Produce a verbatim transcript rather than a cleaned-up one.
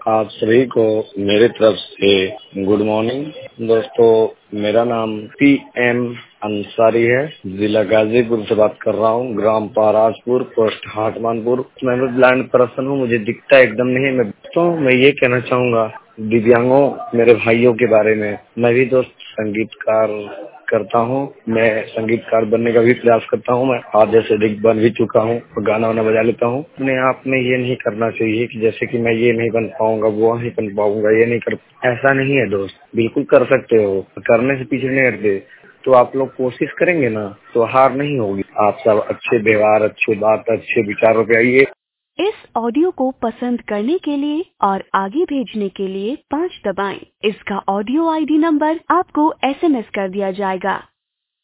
आप सभी को मेरे तरफ से गुड मॉर्निंग। दोस्तों, मेरा नाम पी एम अंसारी है। जिला गाजीपुर से बात कर रहा हूँ। ग्राम पराजपुर, पोस्ट हाटमानपुर। मैं भी ब्लाइंड पर्सन हूँ, मुझे दिखता एकदम नहीं। मैं तो मैं ये कहना चाहूँगा दिव्यांगों, मेरे भाइयों के बारे में। मैं भी दोस्त संगीतकार करता हूँ। मैं संगीतकार बनने का भी प्रयास करता हूँ। मैं आधे से अधिक बन भी चुका हूँ, गाना वाना बजा लेता हूँ। अपने आप में ये नहीं करना चाहिए कि जैसे कि मैं ये नहीं बन पाऊंगा, वो नहीं बन पाऊंगा, ये नहीं कर, ऐसा नहीं है दोस्त। बिल्कुल कर सकते हो, करने से पीछे नहीं हटते। तो आप लोग कोशिश करेंगे ना तो हार नहीं होगी। आप सब अच्छे व्यवहार, अच्छे बात, अच्छे विचारों पे आइए। इस ऑडियो को पसंद करने के लिए और आगे भेजने के लिए पाँच दबाएं। इसका ऑडियो आईडी नंबर आपको एसएमएस कर दिया जाएगा।